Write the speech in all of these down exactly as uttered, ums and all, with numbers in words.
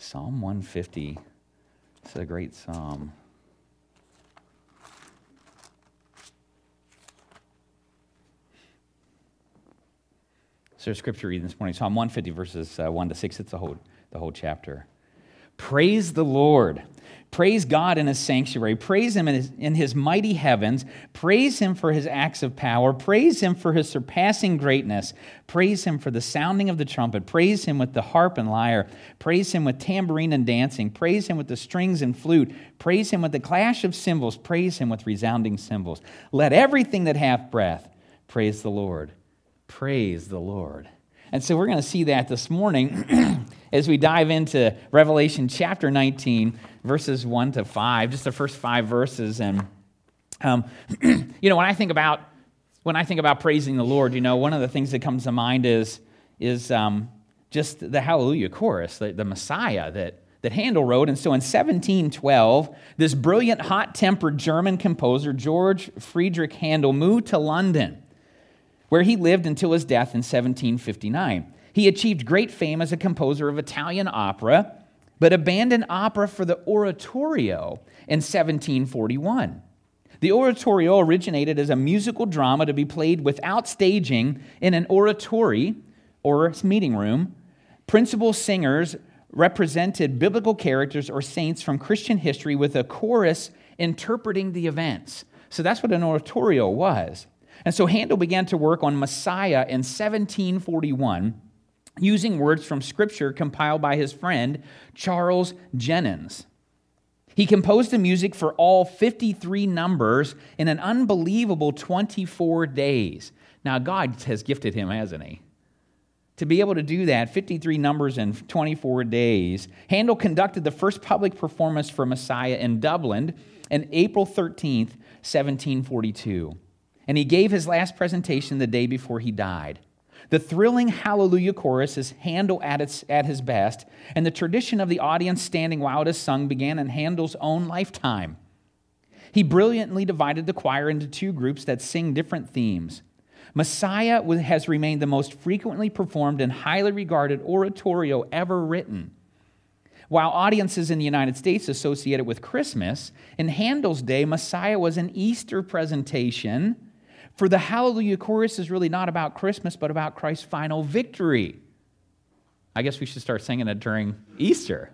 Psalm one fifty. It's a great psalm. So our scripture reading this morning, Psalm one fifty, verses uh, one to six. It's the whole, the whole chapter. Praise the Lord. Praise God in his sanctuary. Praise him in his, in his mighty heavens. Praise him for his acts of power. Praise him for his surpassing greatness. Praise him for the sounding of the trumpet. Praise him with the harp and lyre. Praise him with tambourine and dancing. Praise him with the strings and flute. Praise him with the clash of cymbals. Praise him with resounding cymbals. Let everything that hath breath praise the Lord. Praise the Lord. And so we're going to see that this morning as we dive into Revelation chapter nineteen, verses one to five, just the first five verses. And, um, you know, when I think about when I think about praising the Lord, you know, one of the things that comes to mind is, is um, just the Hallelujah chorus, the, the Messiah that, that Handel wrote. And so in seventeen twelve, this brilliant, hot-tempered German composer, George Friedrich Handel, moved to London, where he lived until his death in seventeen fifty-nine. He achieved great fame as a composer of Italian opera, but abandoned opera for the oratorio in seventeen forty-one. The oratorio originated as a musical drama to be played without staging in an oratory, or meeting room. Principal singers represented biblical characters or saints from Christian history with a chorus interpreting the events. So that's what an oratorio was. And so Handel began to work on Messiah in seventeen forty-one, using words from Scripture compiled by his friend Charles Jennens. He composed the music for all fifty-three numbers in an unbelievable twenty-four days. Now, God has gifted him, hasn't he? To be able to do that, fifty-three numbers in twenty-four days. Handel conducted the first public performance for Messiah in Dublin on April thirteenth, seventeen forty-two. And he gave his last presentation the day before he died. The thrilling Hallelujah chorus is Handel at, its, at his best, and the tradition of the audience standing while it is sung began in Handel's own lifetime. He brilliantly divided the choir into two groups that sing different themes. Messiah has remained the most frequently performed and highly regarded oratorio ever written. While audiences in the United States associate it with Christmas, in Handel's day, Messiah was an Easter presentation. For the Hallelujah chorus is really not about Christmas, but about Christ's final victory. I guess we should start singing it during Easter.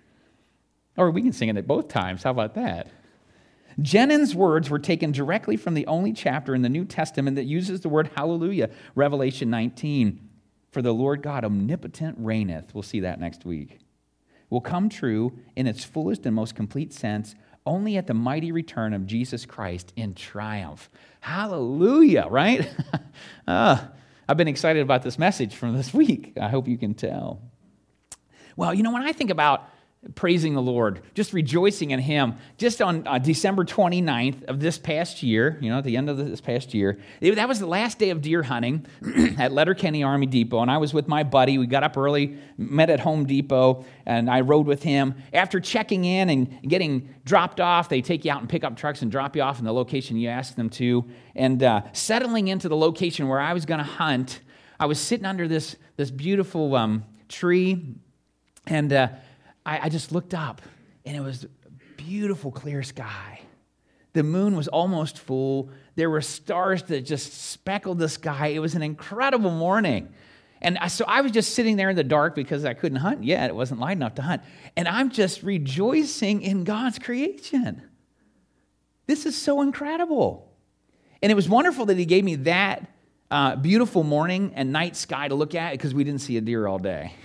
Or we can sing it at both times. How about that? Jennens' words were taken directly from the only chapter in the New Testament that uses the word hallelujah, Revelation nineteen. For the Lord God omnipotent reigneth. We'll see that next week. Will come true in its fullest and most complete sense only at the mighty return of Jesus Christ in triumph. Hallelujah, right? uh, I've been excited about this message from this week. I hope you can tell. Well, you know, when I think about praising the Lord, just rejoicing in Him, just on uh, December twenty-ninth of this past year, you know, at the end of this past year, it, that was the last day of deer hunting at Letterkenny Army Depot, and I was with my buddy. We got up early, met at Home Depot, and I rode with him. After checking in and getting dropped off, they take you out in pickup trucks and drop you off in the location you ask them to, and uh, settling into the location where I was going to hunt, I was sitting under this, this beautiful um, tree, and uh, I, I just looked up, and it was a beautiful, clear sky. The moon was almost full. There were stars that just speckled the sky. It was an incredible morning. And I, so I was just sitting there in the dark because I couldn't hunt yet. It wasn't light enough to hunt. And I'm just rejoicing in God's creation. This is so incredible. And it was wonderful that He gave me that uh, beautiful morning and night sky to look at because we didn't see a deer all day.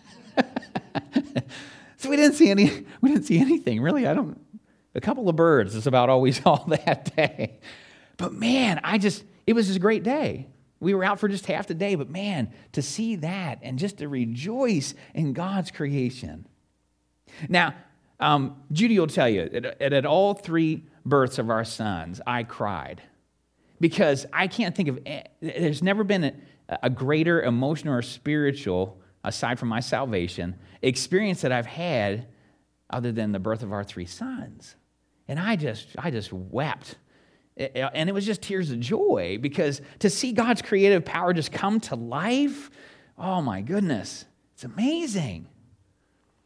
So we didn't see any. We didn't see anything really. I don't. A couple of birds is about all we saw that day. But man, I just. It was just a great day. We were out for just half the day, but man, to see that and just to rejoice in God's creation. Now, um, Judy will tell you that at, at all three births of our sons, I cried because I can't think of. There's never been a, a greater emotional or spiritual, aside from my salvation, experience that I've had other than the birth of our three sons. And I just I just wept. And it was just tears of joy because to see God's creative power just come to life, oh my goodness, it's amazing.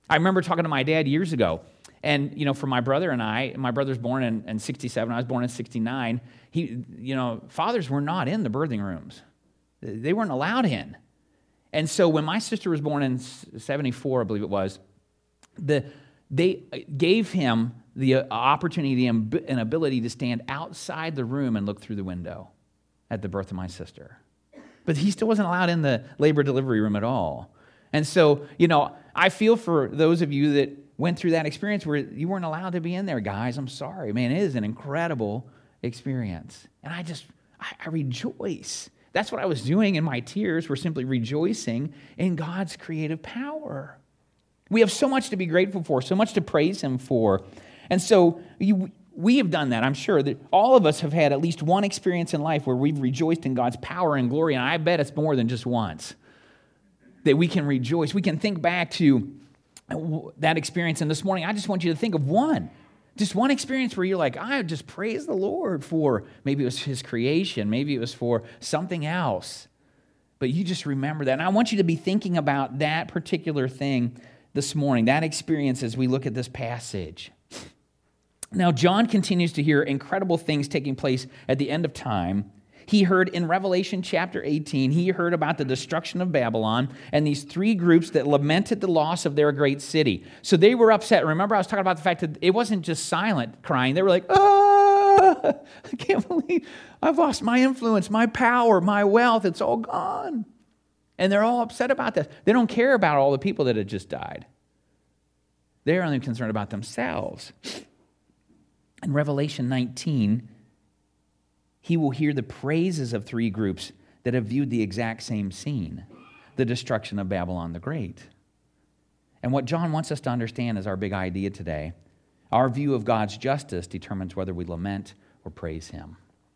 I remember talking to my dad years ago, and, you know, for my brother and I, my brother's born in, in sixty-seven, I was born in sixty-nine, he, you know, fathers were not in the birthing rooms. They weren't allowed in. And so when my sister was born in seventy-four, I believe it was, the they gave him the opportunity and ability to stand outside the room and look through the window at the birth of my sister. But he still wasn't allowed in the labor delivery room at all. And so, you know, I feel for those of you that went through that experience where you weren't allowed to be in there, guys. I'm sorry. Man, it is an incredible experience. And I just, I, I rejoice. That's what I was doing in my tears, were simply rejoicing in God's creative power. We have so much to be grateful for, so much to praise Him for. And so you, we have done that. I'm sure that all of us have had at least one experience in life where we've rejoiced in God's power and glory, and I bet it's more than just once. That we can rejoice. We can think back to that experience. And this morning, I just want you to think of one. Just one experience where you're like, I just praise the Lord for, maybe it was His creation, maybe it was for something else. But you just remember that. And I want you to be thinking about that particular thing this morning, that experience as we look at this passage. Now, John continues to hear incredible things taking place at the end of time. He heard in Revelation chapter eighteen, he heard about the destruction of Babylon and these three groups that lamented the loss of their great city. So they were upset. Remember, I was talking about the fact that it wasn't just silent crying. They were like, ah, I can't believe I've lost my influence, my power, my wealth. It's all gone. And they're all upset about this. They don't care about all the people that had just died. They're only concerned about themselves. In Revelation nineteen, he will hear the praises of three groups that have viewed the exact same scene, the destruction of Babylon the Great. And what John wants us to understand is our big idea today. Our view of God's justice determines whether we lament or praise Him.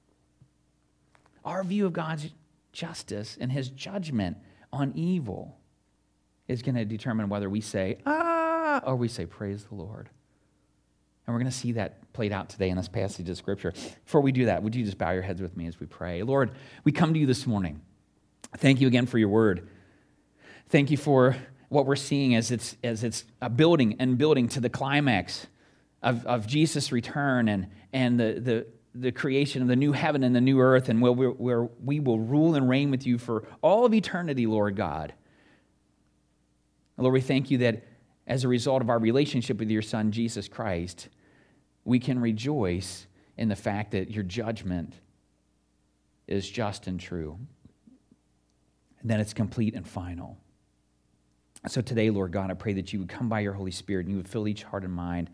Our view of God's justice and His judgment on evil is going to determine whether we say, ah, or we say, praise the Lord. And we're going to see that played out today in this passage of Scripture. Before we do that, would you just bow your heads with me as we pray? Lord, we come to you this morning. Thank you again for your word. Thank you for what we're seeing as it's as it's a building and building to the climax of, of Jesus' return and, and the, the, the creation of the new heaven and the new earth, and where, where we will rule and reign with you for all of eternity, Lord God. Lord, we thank you that as a result of our relationship with your Son, Jesus Christ, we can rejoice in the fact that your judgment is just and true, and that it's complete and final. So today, Lord God, I pray that you would come by your Holy Spirit and you would fill each heart and mind,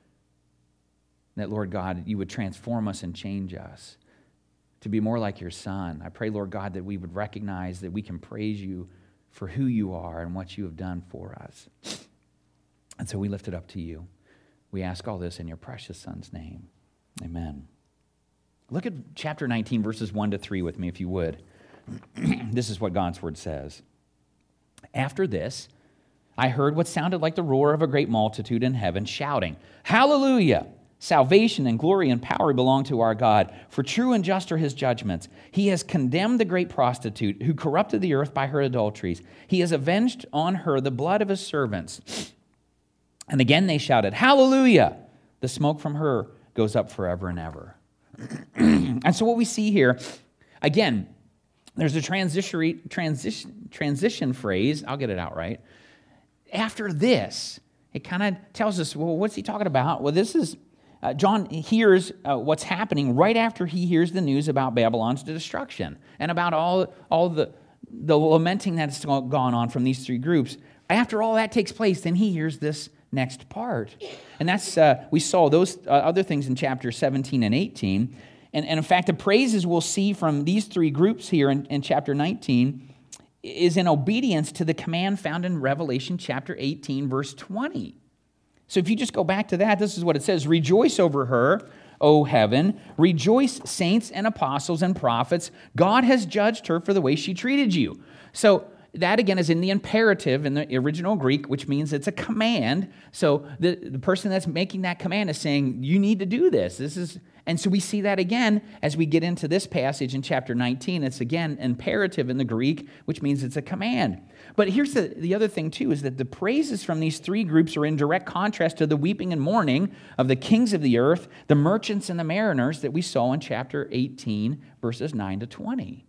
that, Lord God, you would transform us and change us to be more like your Son. I pray, Lord God, that we would recognize that we can praise you for who you are and what you have done for us. And so we lift it up to you. We ask all this in your precious Son's name. Amen. Look at chapter nineteen, verses one to three with me, if you would. This is what God's word says. After this, I heard what sounded like the roar of a great multitude in heaven shouting, Hallelujah! Salvation and glory and power belong to our God, for true and just are his judgments. He has condemned the great prostitute who corrupted the earth by her adulteries. He has avenged on her the blood of his servants. And again they shouted, Hallelujah! The smoke from her goes up forever and ever. And so what we see here, again, there's a transition, transition, transition phrase. I'll get it out right. After this, it kind of tells us, well, what's he talking about? Well, this is, uh, John hears uh, what's happening right after he hears the news about Babylon's destruction and about all, all the, the lamenting that's gone on from these three groups. After all that takes place, then he hears this next part. And that's, uh, we saw those uh, other things in chapter seventeen and eighteen. And, and in fact, the praises we'll see from these three groups here in, in chapter nineteen is in obedience to the command found in Revelation chapter eighteen, verse twenty. So if you just go back to that, this is what it says. Rejoice over her, O heaven. Rejoice, saints and apostles and prophets. God has judged her for the way she treated you. So that, again, is in the imperative in the original Greek, which means it's a command. So the, the person that's making that command is saying, you need to do this. This is, and so we see that again as we get into this passage in chapter nineteen. It's, again, imperative in the Greek, which means it's a command. But here's the, the other thing, too, is that the praises from these three groups are in direct contrast to the weeping and mourning of the kings of the earth, the merchants and the mariners that we saw in chapter eighteen, verses nine to twenty.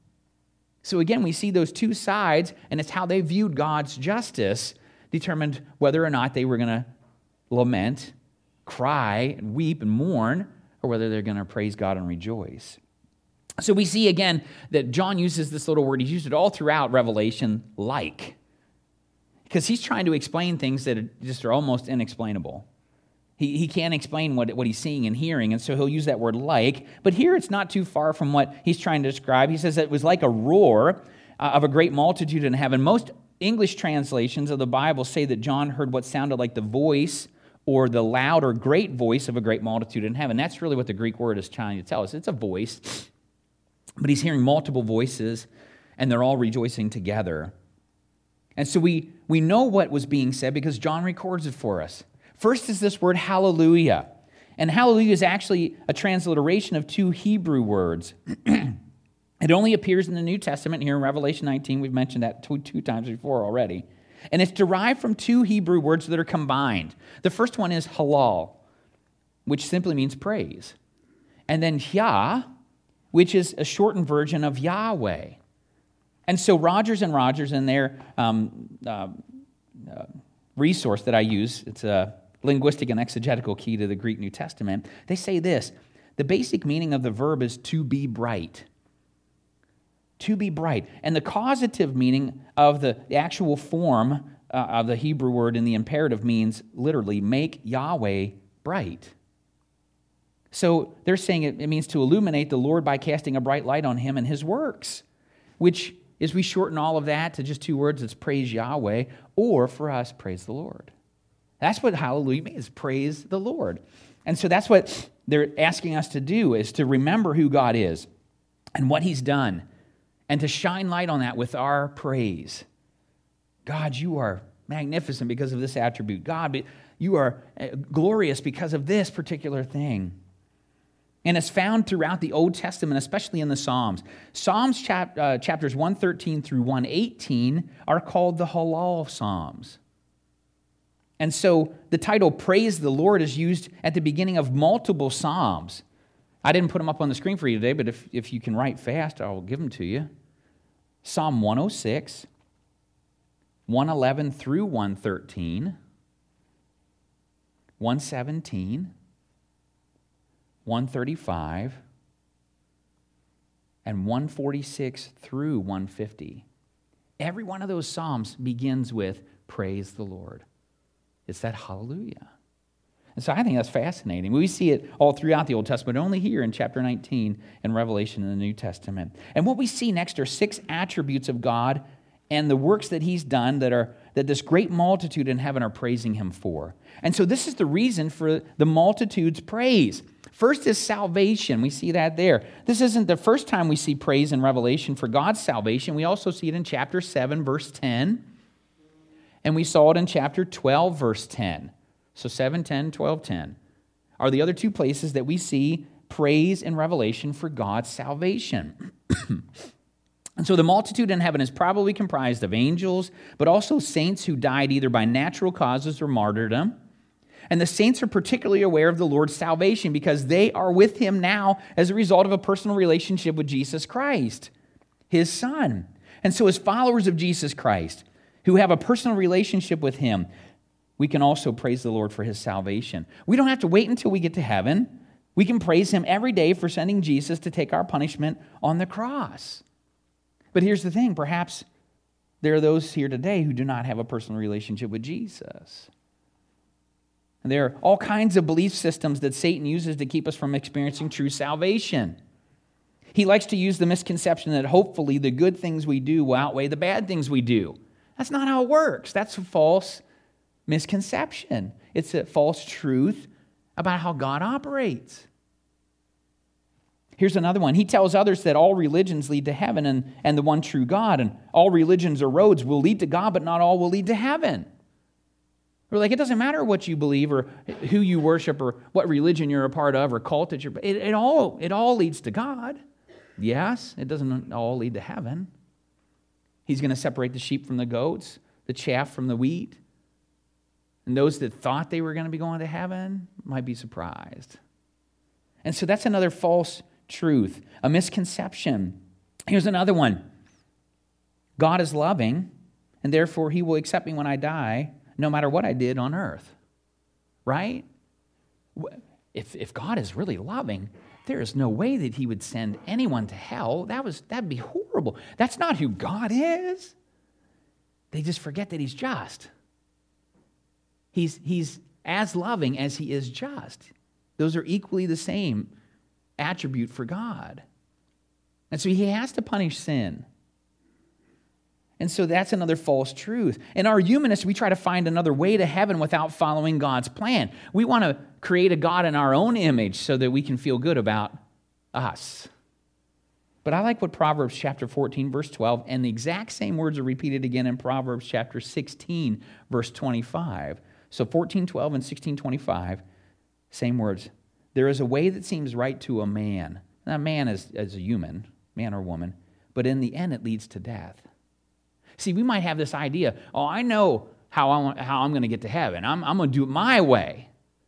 So again, we see those two sides, and it's how they viewed God's justice determined whether or not they were going to lament, cry, and weep and mourn, or whether they're going to praise God and rejoice. So we see again that John uses this little word. He's used it all throughout Revelation, like, because he's trying to explain things that are just are almost inexplainable. He, he can't explain what, what he's seeing and hearing, and so he'll use that word like. But here it's not too far from what he's trying to describe. He says that it was like a roar uh, of a great multitude in heaven. Most English translations of the Bible say that John heard what sounded like the voice or the loud or great voice of a great multitude in heaven. That's really what the Greek word is trying to tell us. It's a voice, but he's hearing multiple voices, and they're all rejoicing together. And so we, we know what was being said because John records it for us. First is this word hallelujah. And hallelujah is actually a transliteration of two Hebrew words. It only appears in the New Testament here in Revelation nineteen. We've mentioned that two, two times before already. And it's derived from two Hebrew words that are combined. The first one is halal, which simply means praise. And then Yah, which is a shortened version of Yahweh. And so Rogers and Rogers in their um, uh, uh, resource that I use, it's a linguistic and exegetical key to the Greek New Testament, they say this: the basic meaning of the verb is to be bright. To be bright. And the causative meaning of the, the actual form uh, of the Hebrew word in the imperative means literally make Yahweh bright. So they're saying it, it means to illuminate the Lord by casting a bright light on him and his works, which is, we shorten all of that to just two words, it's praise Yahweh, or for us, praise the Lord. That's what hallelujah means, praise the Lord. And so that's what they're asking us to do, is to remember who God is and what he's done, and to shine light on that with our praise. God, you are magnificent because of this attribute. God, you are glorious because of this particular thing. And it's found throughout the Old Testament, especially in the Psalms. Psalms chap, uh, chapters one thirteen through one eighteen are called the Halal Psalms. And so the title Praise the Lord is used at the beginning of multiple Psalms. I didn't put them up on the screen for you today, but if, if you can write fast, I'll give them to you. Psalm one oh six, one eleven through one thirteen, one seventeen, one thirty-five, and one forty-six through one fifty. Every one of those Psalms begins with praise the Lord. It's that hallelujah. And so I think that's fascinating. We see it all throughout the Old Testament, only here in chapter nineteen and Revelation in the New Testament. And what we see next are six attributes of God and the works that he's done that are that this great multitude in heaven are praising him for. And so this is the reason for the multitude's praise. First is salvation. We see that there. This isn't the first time we see praise in Revelation for God's salvation. We also see it in chapter seven, verse ten. And we saw it in chapter twelve, verse ten. So seven, ten, twelve, ten are the other two places that we see praise in Revelation for God's salvation. And so the multitude in heaven is probably comprised of angels, but also saints who died either by natural causes or martyrdom. And the saints are particularly aware of the Lord's salvation because they are with him now as a result of a personal relationship with Jesus Christ, his Son. And so as followers of Jesus Christ, who have a personal relationship with him, we can also praise the Lord for his salvation. We don't have to wait until we get to heaven. We can praise him every day for sending Jesus to take our punishment on the cross. But here's the thing, perhaps there are those here today who do not have a personal relationship with Jesus. And there are all kinds of belief systems that Satan uses to keep us from experiencing true salvation. He likes to use the misconception that hopefully the good things we do will outweigh the bad things we do. That's not how it works. That's a false misconception. It's a false truth about how God operates. Here's another one. He tells others that all religions lead to heaven and, and the one true God, and all religions or roads will lead to God, but not all will lead to heaven. We're like, it doesn't matter what you believe or who you worship or what religion you're a part of or cult that you're, it, it all, it all leads to God. Yes, it doesn't all lead to heaven. He's going to separate the sheep from the goats, the chaff from the wheat. And those that thought they were going to be going to heaven might be surprised. And so that's another false truth, a misconception. Here's another one. God is loving, and therefore he will accept me when I die, no matter what I did on earth. Right? If, if God is really loving, there is no way that he would send anyone to hell. That was, that'd be horrible. That's not who God is. They just forget that he's just. He's, he's as loving as he is just. Those are equally the same attribute for God. And so he has to punish sin. And so that's another false truth. In our humanists, we try to find another way to heaven without following God's plan. We want to create a God in our own image so that we can feel good about us. But I like what Proverbs chapter fourteen, verse twelve, and the exact same words are repeated again in Proverbs chapter sixteen, verse twenty-five. So fourteen twelve and sixteen twenty-five, same words. There is a way that seems right to a man. Now, man is as a human, man or woman, but in the end it leads to death. See, we might have this idea, oh, I know how, I want, how I'm going to get to heaven. I'm, I'm going to do it my way.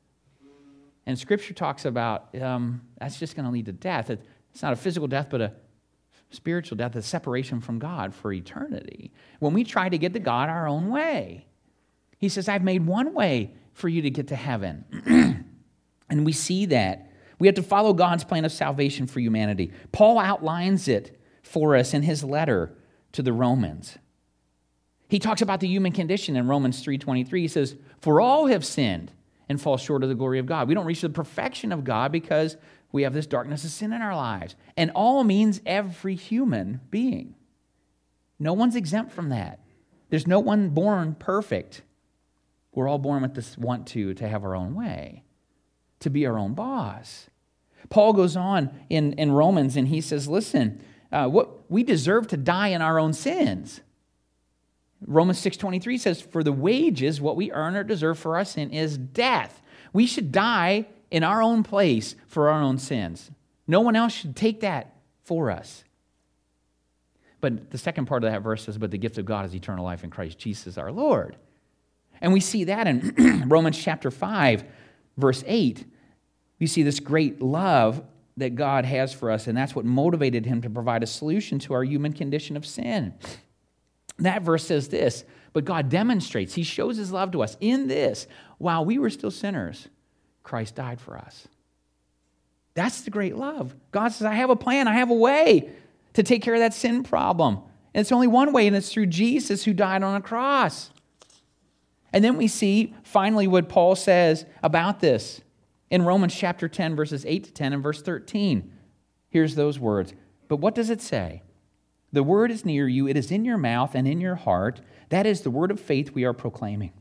And Scripture talks about um, that's just going to lead to death. It, it's not a physical death, but a spiritual death, a separation from God for eternity. When we try to get to God our own way, he says, I've made one way for you to get to heaven. And we see that. We have to follow God's plan of salvation for humanity. Paul outlines it for us in his letter to the Romans. He talks about the human condition in Romans three twenty-three. He says, for all have sinned and fall short of the glory of God. We don't reach the perfection of God because we have this darkness of sin in our lives. And all means every human being. No one's exempt from that. There's no one born perfect. We're all born with this want to, to have our own way, to be our own boss. Paul goes on in, in Romans and he says, listen, uh, what we deserve to die in our own sins. Romans six twenty-three says, for the wages, what we earn or deserve for our sin is death. We should die in our own place for our own sins. No one else should take that for us. But the second part of that verse says, but the gift of God is eternal life in Christ Jesus our Lord. And we see that in Romans chapter five, verse eight. We see this great love that God has for us, and that's what motivated him to provide a solution to our human condition of sin. That verse says this, but God demonstrates, he shows his love to us in this, while we were still sinners, Christ died for us. That's the great love. God says, I have a plan, I have a way to take care of that sin problem. And it's only one way, and it's through Jesus who died on a cross. And then we see finally what Paul says about this in Romans chapter ten, verses eight to ten and verse thirteen. Here's those words. But what does it say? The word is near you, it is in your mouth and in your heart. That is the word of faith we are proclaiming.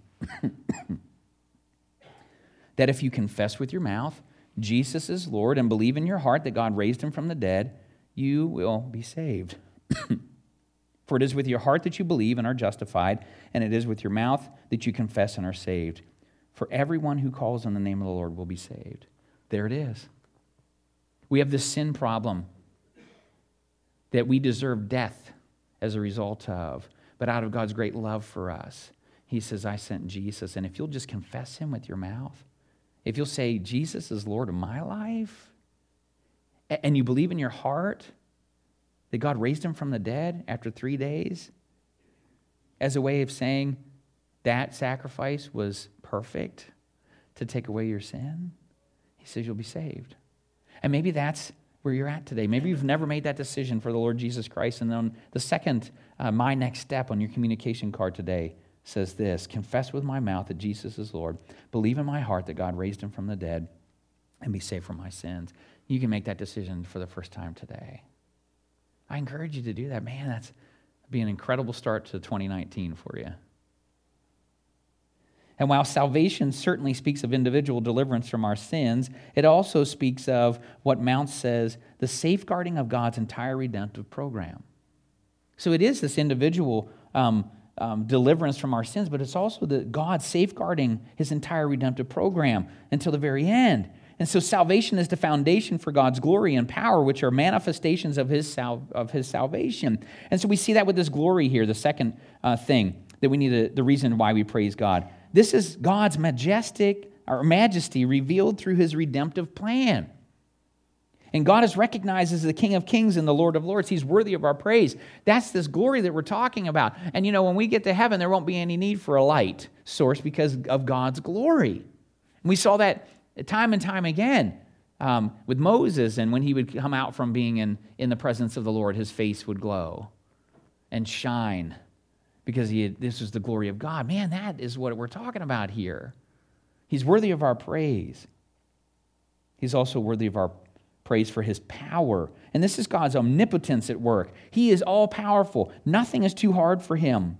That if you confess with your mouth Jesus is Lord and believe in your heart that God raised him from the dead, you will be saved. For it is with your heart that you believe and are justified, and it is with your mouth that you confess and are saved. For everyone who calls on the name of the Lord will be saved. There it is. We have this sin problem that we deserve death as a result of. But out of God's great love for us, he says, I sent Jesus. And if you'll just confess him with your mouth, if you'll say, Jesus is Lord of my life, and you believe in your heart that God raised him from the dead after three days, as a way of saying that sacrifice was perfect to take away your sin, he says you'll be saved. And maybe that's where you're at today. Maybe you've never made that decision for the Lord Jesus Christ. And then the second, uh, my next step on your communication card today says this: confess with my mouth that Jesus is Lord, believe in my heart that God raised him from the dead, and be saved from my sins. You can make that decision for the first time today. I encourage you to do that. Man, that's be an incredible start to twenty nineteen for you. And while salvation certainly speaks of individual deliverance from our sins, it also speaks of what Mount says, the safeguarding of God's entire redemptive program. So it is this individual um, um, deliverance from our sins, but it's also the God safeguarding his entire redemptive program until the very end. And so salvation is the foundation for God's glory and power, which are manifestations of his sal- of his salvation. And so we see that with this glory here, the second uh, thing that we need to, the reason why we praise God. This is God's majestic or majesty revealed through his redemptive plan. And God is recognized as the King of Kings and the Lord of Lords. He's worthy of our praise. That's this glory that we're talking about. And you know, when we get to heaven, there won't be any need for a light source because of God's glory. And we saw that time and time again um, with Moses, and when he would come out from being in, in the presence of the Lord, his face would glow and shine because he had, this was the glory of God. Man, that is what we're talking about here. He's worthy of our praise. He's also worthy of our praise for his power. And this is God's omnipotence at work. He is all-powerful. Nothing is too hard for him.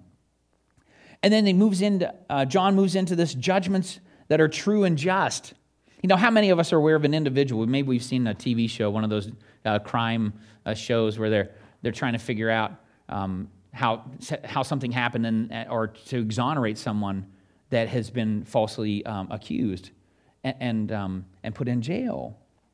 And then he moves into, uh, John moves into this judgments that are true and just. You know, how many of us are aware of an individual? Maybe we've seen a T V show, one of those uh, crime uh, shows where they're they're trying to figure out um, how how something happened and or to exonerate someone that has been falsely um, accused and and, um, and put in jail.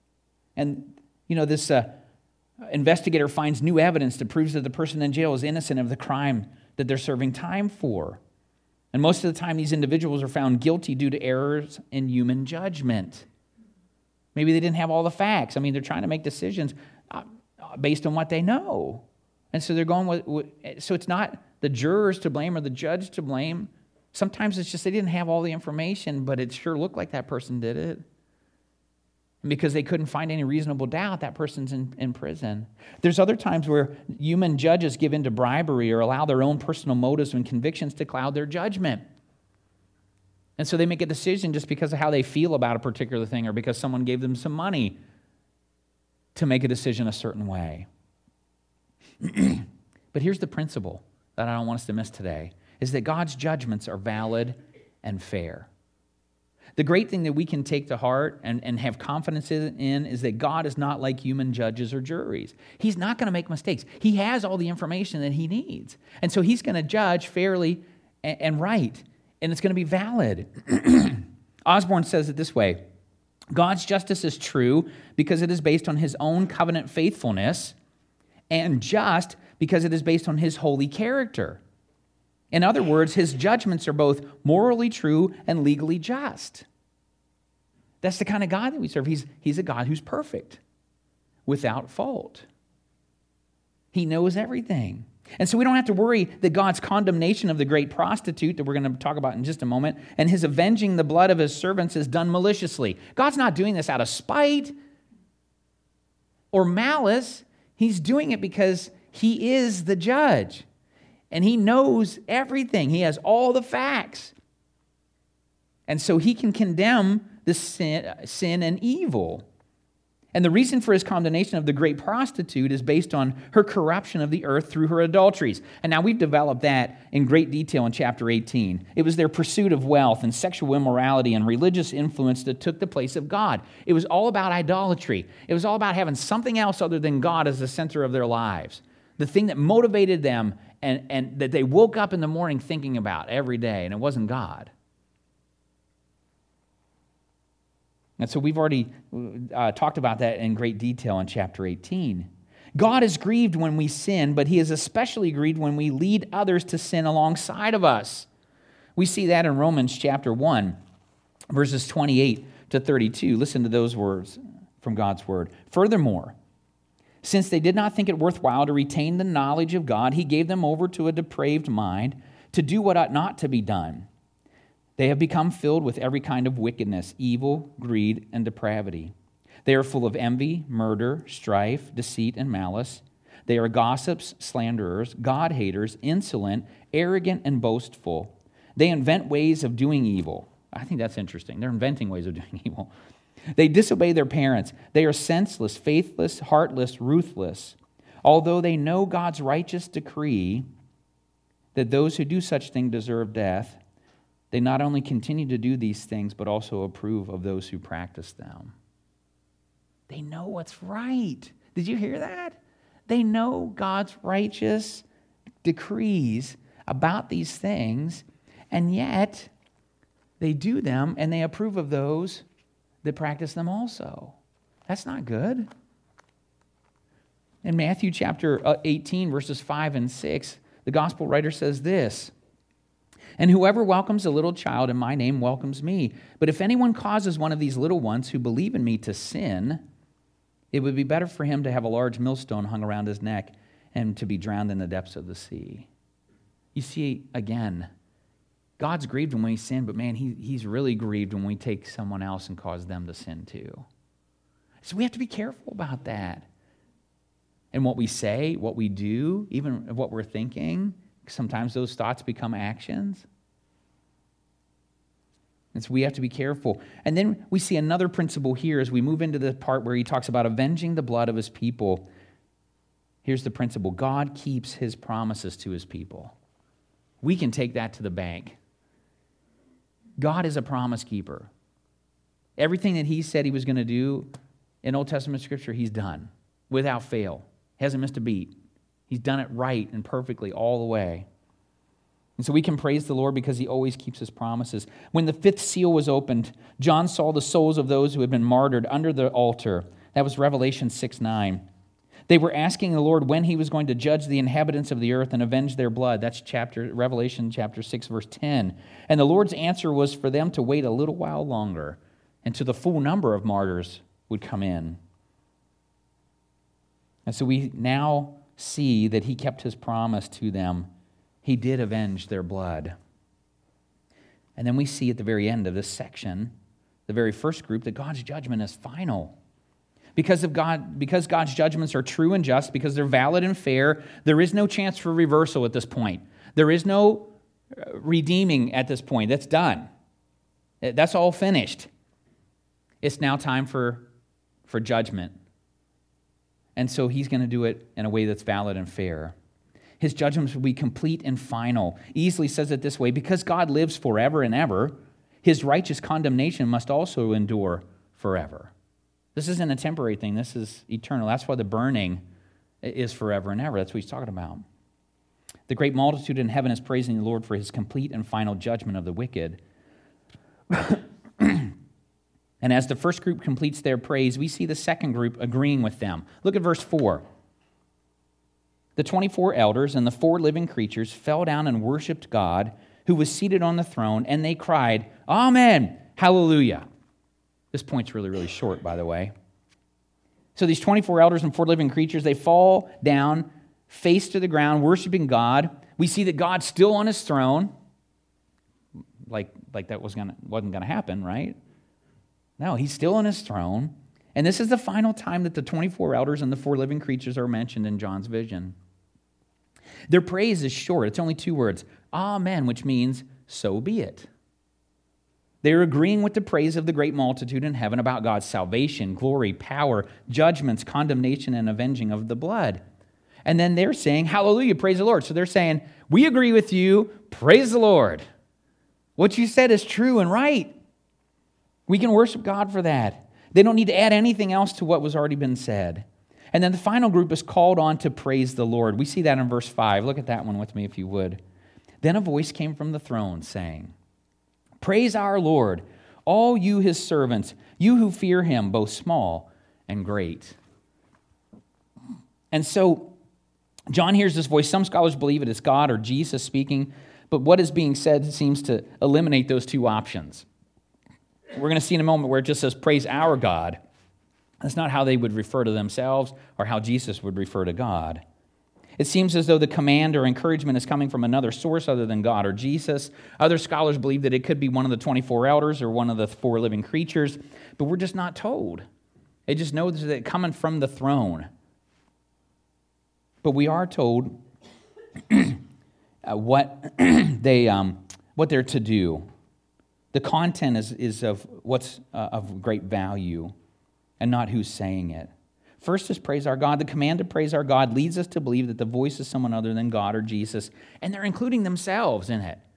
And you know, this uh, investigator finds new evidence that proves that the person in jail is innocent of the crime that they're serving time for. And most of the time, these individuals are found guilty due to errors in human judgment. Maybe they didn't have all the facts. I mean, they're trying to make decisions based on what they know. And so they're going with, with, so it's not the jurors to blame or the judge to blame. Sometimes it's just they didn't have all the information, but it sure looked like that person did it. And because they couldn't find any reasonable doubt, that person's in, in prison. There's other times where human judges give in to bribery or allow their own personal motives and convictions to cloud their judgment. And so they make a decision just because of how they feel about a particular thing or because someone gave them some money to make a decision a certain way. But here's the principle that I don't want us to miss today, is that God's judgments are valid and fair. The great thing that we can take to heart and, and have confidence in is that God is not like human judges or juries. He's not going to make mistakes. He has all the information that he needs. And so he's going to judge fairly and, and right, and it's going to be valid. Osborne says it this way: God's justice is true because it is based on his own covenant faithfulness, and just because it is based on his holy character. In other words, his judgments are both morally true and legally just. That's the kind of God that we serve. He's, he's a God who's perfect, without fault. He knows everything. And so we don't have to worry that God's condemnation of the great prostitute that we're going to talk about in just a moment and his avenging the blood of his servants is done maliciously. God's not doing this out of spite or malice. He's doing it because he is the judge. And he knows everything. He has all the facts. And so he can condemn the sin, sin and evil. And the reason for his condemnation of the great prostitute is based on her corruption of the earth through her adulteries. And now we've developed that in great detail in chapter eighteen. It was their pursuit of wealth and sexual immorality and religious influence that took the place of God. It was all about idolatry. It was all about having something else other than God as the center of their lives. The thing that motivated them and, and that they woke up in the morning thinking about every day, and it wasn't God. And so we've already uh, talked about that in great detail in chapter eighteen. God is grieved when we sin, but he is especially grieved when we lead others to sin alongside of us. We see that in Romans chapter one, verses twenty-eight to thirty-two. Listen to those words from God's word. Furthermore, since they did not think it worthwhile to retain the knowledge of God, he gave them over to a depraved mind to do what ought not to be done. They have become filled with every kind of wickedness, evil, greed, and depravity. They are full of envy, murder, strife, deceit, and malice. They are gossips, slanderers, God-haters, insolent, arrogant, and boastful. They invent ways of doing evil. I think that's interesting. They're inventing ways of doing evil. They disobey their parents. They are senseless, faithless, heartless, ruthless. Although they know God's righteous decree that those who do such things deserve death, They not only continue to do these things, but also approve of those who practice them. They know what's right. Did you hear that? They know God's righteous decrees about these things, and yet they do them and they approve of those that practice them also. That's not good. In Matthew chapter eighteen, verses five and six, the gospel writer says this, "And whoever welcomes a little child in my name welcomes me. But if anyone causes one of these little ones who believe in me to sin, it would be better for him to have a large millstone hung around his neck and to be drowned in the depths of the sea." You see, again, God's grieved when we sin, but man, he, he's really grieved when we take someone else and cause them to sin too. So we have to be careful about that. And what we say, what we do, even what we're thinking, sometimes those thoughts become actions. And so we have to be careful. And then we see another principle here as we move into the part where he talks about avenging the blood of his people. Here's the principle. God keeps his promises to his people. We can take that to the bank. God is a promise keeper. Everything that he said he was going to do in Old Testament Scripture, he's done without fail. Hasn't missed a beat. He's done it right and perfectly all the way. And so we can praise the Lord because he always keeps his promises. When the fifth seal was opened, John saw the souls of those who had been martyred under the altar. That was Revelation six nine. They were asking the Lord when he was going to judge the inhabitants of the earth and avenge their blood. That's chapter Revelation chapter six, verse ten. And the Lord's answer was for them to wait a little while longer until the full number of martyrs would come in. And so we now see that he kept his promise to them. He did avenge their blood. And then we see at the very end of this section, the very first group, that God's judgment is final. Because of God, because God's judgments are true and just, because they're valid and fair, there is no chance for reversal at this point. There is no redeeming at this point. That's done. That's all finished. It's now time for, for judgment. And so he's going to do it in a way that's valid and fair. His judgments will be complete and final. Easily says it this way, because God lives forever and ever, his righteous condemnation must also endure forever. This isn't a temporary thing. This is eternal. That's why the burning is forever and ever. That's what he's talking about. The great multitude in heaven is praising the Lord for his complete and final judgment of the wicked. And as the first group completes their praise, we see the second group agreeing with them. Look at verse four. The twenty-four elders and the four living creatures fell down and worshiped God, who was seated on the throne, and they cried, "Amen, hallelujah." This point's really, really short, by the way. So these twenty-four elders and four living creatures, they fall down, face to the ground, worshiping God. We see that God's still on his throne. Like, like that was gonna, wasn't going to happen, right? No, he's still on his throne. And this is the final time that the twenty-four elders and the four living creatures are mentioned in John's vision. Their praise is short. It's only two words. Amen, which means, so be it. They're agreeing with the praise of the great multitude in heaven about God's salvation, glory, power, judgments, condemnation, and avenging of the blood. And then they're saying, hallelujah, praise the Lord. So they're saying, we agree with you, praise the Lord. What you said is true and right. We can worship God for that. They don't need to add anything else to what was already been said. And then the final group is called on to praise the Lord. We see that in verse five. Look at that one with me if you would. Then a voice came from the throne saying, "Praise our Lord, all you his servants, you who fear him, both small and great." And so John hears this voice. Some scholars believe it is God or Jesus speaking, but what is being said seems to eliminate those two options. We're going to see in a moment where it just says, praise our God. That's not how they would refer to themselves or how Jesus would refer to God. It seems as though the command or encouragement is coming from another source other than God or Jesus. Other scholars believe that it could be one of the twenty-four elders or one of the four living creatures, but we're just not told. It just knows that it's coming from the throne. But we are told uh, what they um, what they're to do. The content is, is of what's uh, of great value and not who's saying it. First is praise our God. The command to praise our God leads us to believe that the voice is someone other than God or Jesus, and they're including themselves in it.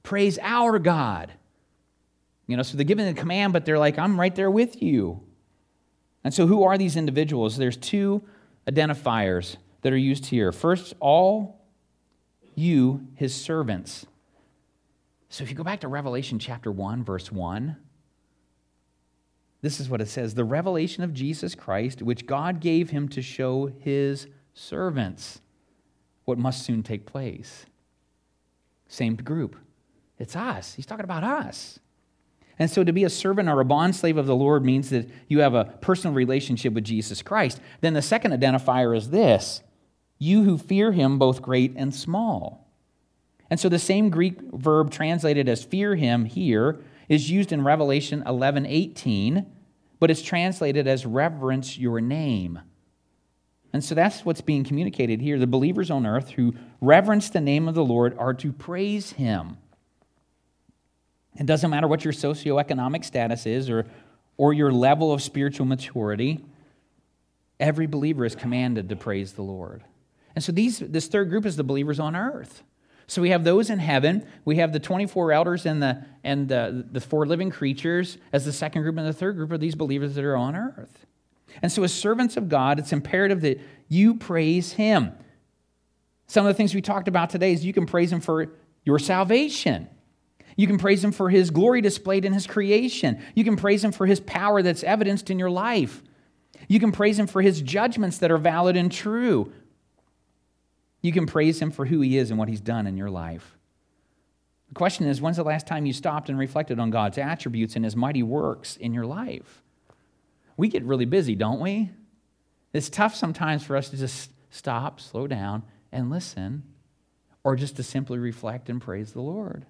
praise our God. You know, so they're giving a command, but they're like, I'm right there with you. And so who are these individuals? There's two identifiers that are used here. First, all you, his servants. So if you go back to Revelation chapter one, verse one, this is what it says. The revelation of Jesus Christ, which God gave him to show his servants what must soon take place. Same group. It's us. He's talking about us. And so to be a servant or a bondslave of the Lord means that you have a personal relationship with Jesus Christ. Then the second identifier is this: you who fear him, both great and small. And so the same Greek verb translated as fear him here is used in Revelation eleven eighteen, but it's translated as reverence your name. And so that's what's being communicated here. The believers on earth who reverence the name of the Lord are to praise him. It doesn't matter what your socioeconomic status is or, or your level of spiritual maturity. Every believer is commanded to praise the Lord. And so these, this third group is the believers on earth. So we have those in heaven. We have the twenty-four elders and the, and the, the four living creatures as the second group, and the third group are these believers that are on earth. And so as servants of God, it's imperative that you praise him. Some of the things we talked about today is you can praise him for your salvation. You can praise him for his glory displayed in his creation. You can praise him for his power that's evidenced in your life. You can praise him for his judgments that are valid and true. You can praise him for who he is and what he's done in your life. The question is, when's the last time you stopped and reflected on God's attributes and his mighty works in your life? We get really busy, don't we? It's tough sometimes for us to just stop, slow down, and listen, or just to simply reflect and praise the Lord.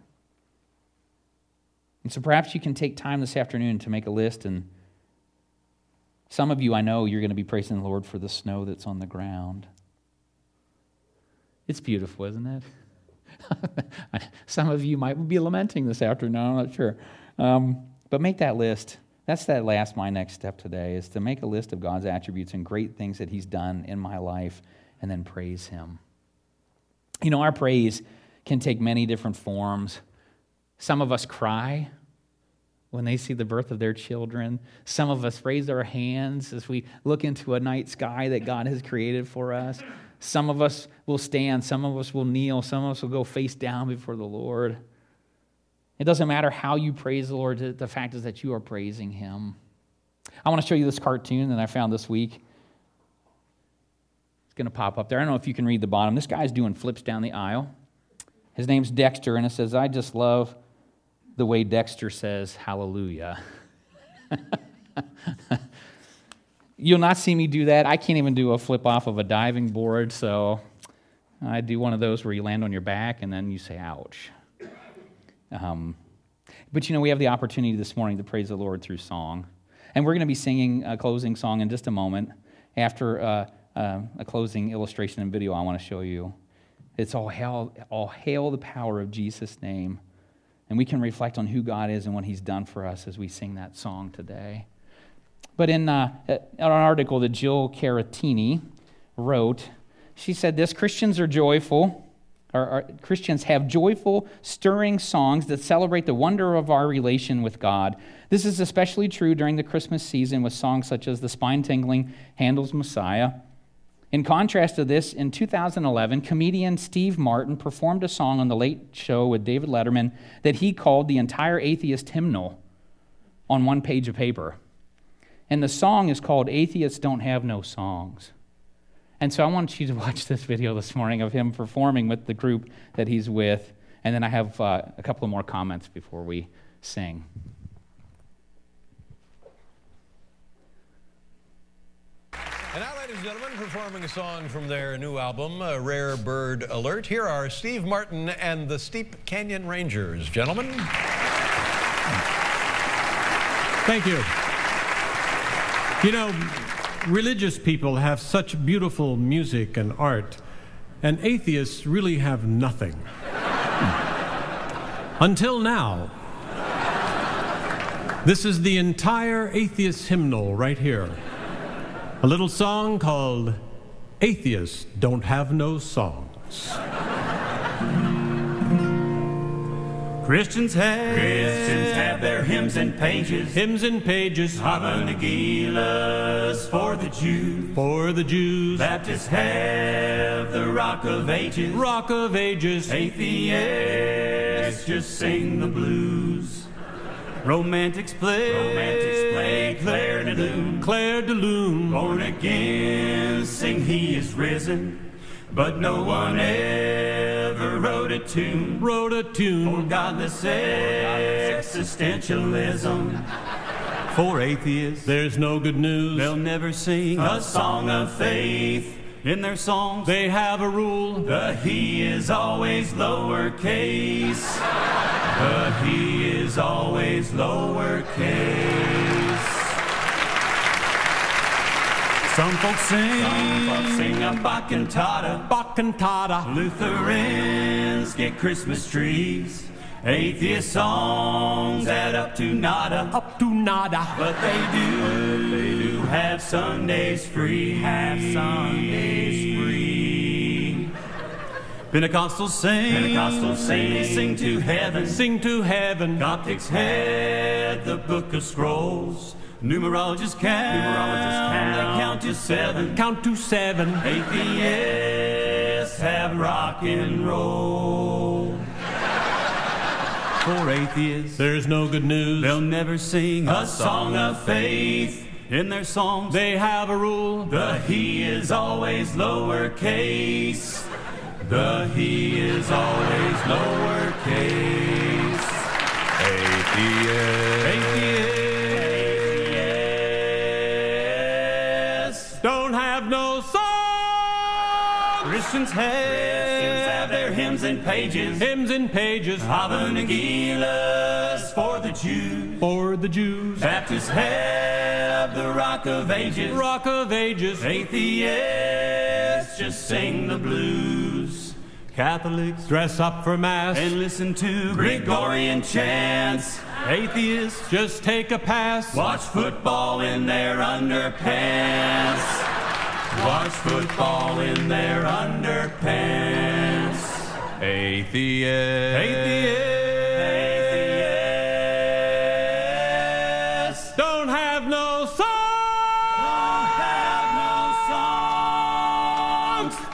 And so perhaps you can take time this afternoon to make a list, and some of you, I know, you're going to be praising the Lord for the snow that's on the ground. It's beautiful, isn't it? Some of you might be lamenting this afternoon, I'm not sure. Um, but make that list. That's that last, my next step today, is to make a list of God's attributes and great things that he's done in my life, and then praise him. You know, our praise can take many different forms. Some of us cry when they see the birth of their children. Some of us raise our hands as we look into a night sky that God has created for us. Some of us will stand. Some of us will kneel. Some of us will go face down before the Lord. It doesn't matter how you praise the Lord. The fact is that you are praising him. I want to show you this cartoon that I found this week. It's going to pop up there. I don't know if you can read the bottom. This guy's doing flips down the aisle. His name's Dexter, and it says, I just love the way Dexter says hallelujah. You'll not see me do that. I can't even do a flip off of a diving board, so I do one of those where you land on your back and then you say, ouch. Um, but you know, we have the opportunity this morning to praise the Lord through song. And we're going to be singing a closing song in just a moment after uh, uh, a closing illustration and video I want to show you. It's all hail, all hail the power of Jesus' name. And we can reflect on who God is and what he's done for us as we sing that song today. But in uh, an article that Jill Caratini wrote, she said this: Christians are joyful, or, or Christians have joyful, stirring songs that celebrate the wonder of our relation with God. This is especially true during the Christmas season with songs such as the spine-tingling Handel's Messiah. In contrast to this, in two thousand eleven, comedian Steve Martin performed a song on The Late Show with David Letterman that he called the entire atheist hymnal on one page of paper. And the song is called Atheists Don't Have No Songs. And so I want you to watch this video this morning of him performing with the group that he's with. And then I have uh, a couple of more comments before we sing. And now, ladies and gentlemen, performing a song from their new album, uh, Rare Bird Alert, here are Steve Martin and the Steep Canyon Rangers. Gentlemen. Thank you. You know, religious people have such beautiful music and art, and atheists really have nothing. Until now. This is the entire atheist hymnal right here. A little song called Atheists Don't Have No Songs. Christians have, Christians have their hymns and pages, hymns and pages, Hava Nagilas for the Jews, for the Jews. Baptists have the Rock of Ages, Rock of Ages. Atheists just sing the blues. Romantics play, romantics play Claire de Lune, Claire de Lune. Born again sing He is risen, but no one ever wrote a tune, Wrote a tune for godless existentialism. For atheists, There's no good news. they'll never sing a song of faith. In their songs, They have a rule. the He is always lowercase. The He is always lowercase. Some folks sing, Some folks sing a Bach cantata. Bach cantata. Lutherans get Christmas trees. Atheist songs add up to nada. Up to nada. But they do, they do have Sundays free. Have Sundays free. Pentecostals sing, Pentecostals sing, they sing to heaven. Sing to heaven. Gothics had the Book of Scrolls. Numerologists count, Numerologists count, they count to seven. Count to seven. Atheists have rock and roll. For atheists, There's no good news. they'll never sing a song of faith. In their songs, They have a rule. the He is always lowercase. The He is always lowercase. Atheist. Atheist. Don't have no song. Christians have, Christians have their hymns and pages. Hymns and pages. Hava Nagilas for the Jews. For the Jews. Baptists have the Rock of Ages. Rock of Ages. Atheists just sing the blues. Catholics Dress up for Mass. and listen to Gregorian chants. Atheists Just take a pass. watch football in their underpants. Watch football in their underpants. Atheist. Atheist. Don't have no song. Don't have no songs.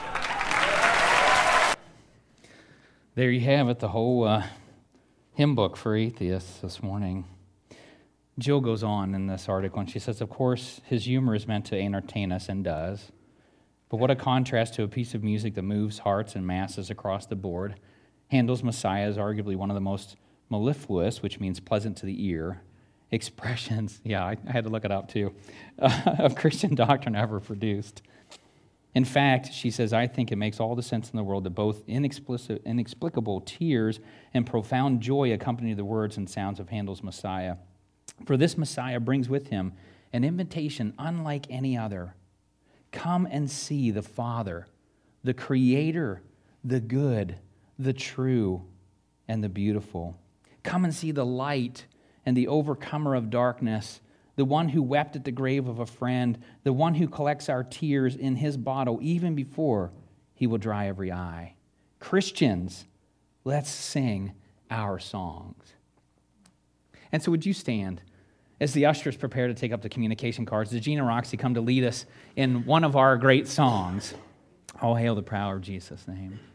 There you have it, the whole uh, hymn book for atheists this morning. Jill goes on in this article, and she says, of course, his humor is meant to entertain us, and does. But what a contrast to a piece of music that moves hearts and masses across the board. Handel's Messiah is arguably one of the most mellifluous, which means pleasant to the ear, expressions, yeah, I, I had to look it up too, uh, of Christian doctrine ever produced. In fact, she says, I think it makes all the sense in the world that both inexplicit, inexplicable tears and profound joy accompany the words and sounds of Handel's Messiah. For this Messiah brings with him an invitation unlike any other. Come and see the Father, the Creator, the good, the true, and the beautiful. Come and see the light and the overcomer of darkness, the one who wept at the grave of a friend, the one who collects our tears in his bottle even before he will dry every eye. Christians, let's sing our songs. And so would you stand as the ushers prepare to take up the communication cards? Does Gina Roxy come to lead us in one of our great songs? All hail the power of Jesus' name.